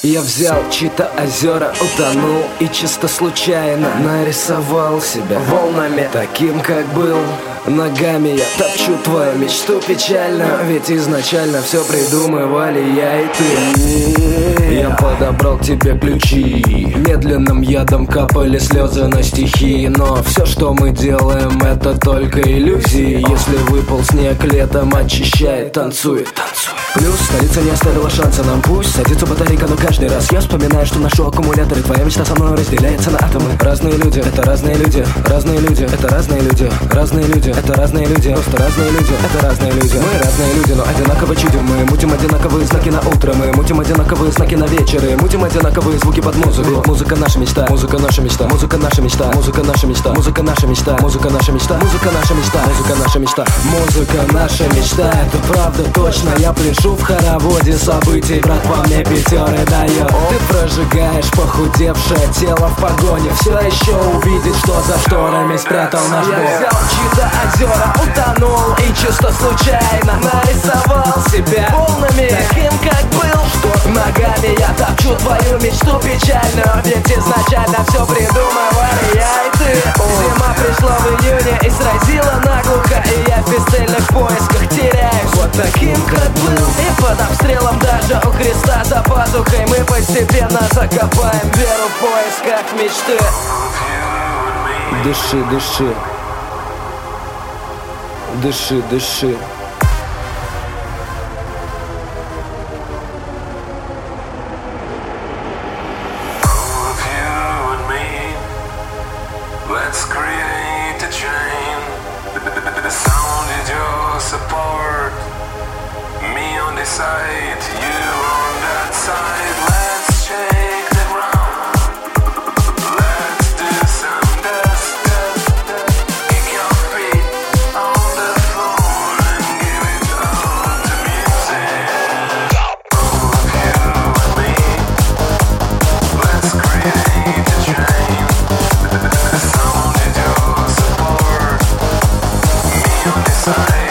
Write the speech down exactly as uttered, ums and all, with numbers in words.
Я взял чьи-то озера, утонул и чисто случайно нарисовал себя волнами, таким как был. Ногами я топчу твою мечту печально, ведь изначально все придумывали я и ты. Я подобрал к тебе ключи, медленным ядом капали слезы на стихи. Но все, что мы делаем, это только иллюзии. Если выпал снег, летом очищает, танцует, танцует. Плюс столица не оставила шанса нам, пусть садится батарейка, но каждый раз я вспоминаю, что ношу аккумуляторы. Твоя мечта со мной разделяется на атомы. Разные люди, это разные люди, разные люди, это разные люди, разные люди, это разные люди, просто разные люди, это разные люди. Мы разные люди, но одинаково чудим. Мы мутим одинаковые знаки на утро, мы мутим одинаковые знаки на вечер, и мутим одинаковые звуки под музыку. Музыка наша мечта, музыка наша мечта, музыка наша мечта, музыка наша мечта, музыка наша мечта, музыка наша мечта, музыка наша мечта, музыка наша мечта, музыка наша мечта. Это правда точно, я пляшу в хороводе событий, брат по мне пятеры дает. Ты прожигаешь похудевшее тело в погоне, все еще увидеть, что за шторами спрятал наш Бог. Я взял чьи-то озера, утонул и чисто случайно нарисовал себя волнами, таким как был. Ногами я топчу твою мечту печальную, ведь изначально все придумывали я и ты. Зима пришла в июне и сразила наглухо, и я в бесцельных поисках теряюсь, вот таким как был. И под обстрелом даже у Христа за пазухой мы постепенно закопаем веру в поисках мечты. Дыши, дыши, дыши, дыши. Let's create a chain. The sound is your support. Me on this side, you on that side. Let's shake the ground. Let's do some dust. Kick your feet on the floor and give it all to music. Both you and me. Let's create a chain. The sound is your support. Me on this side.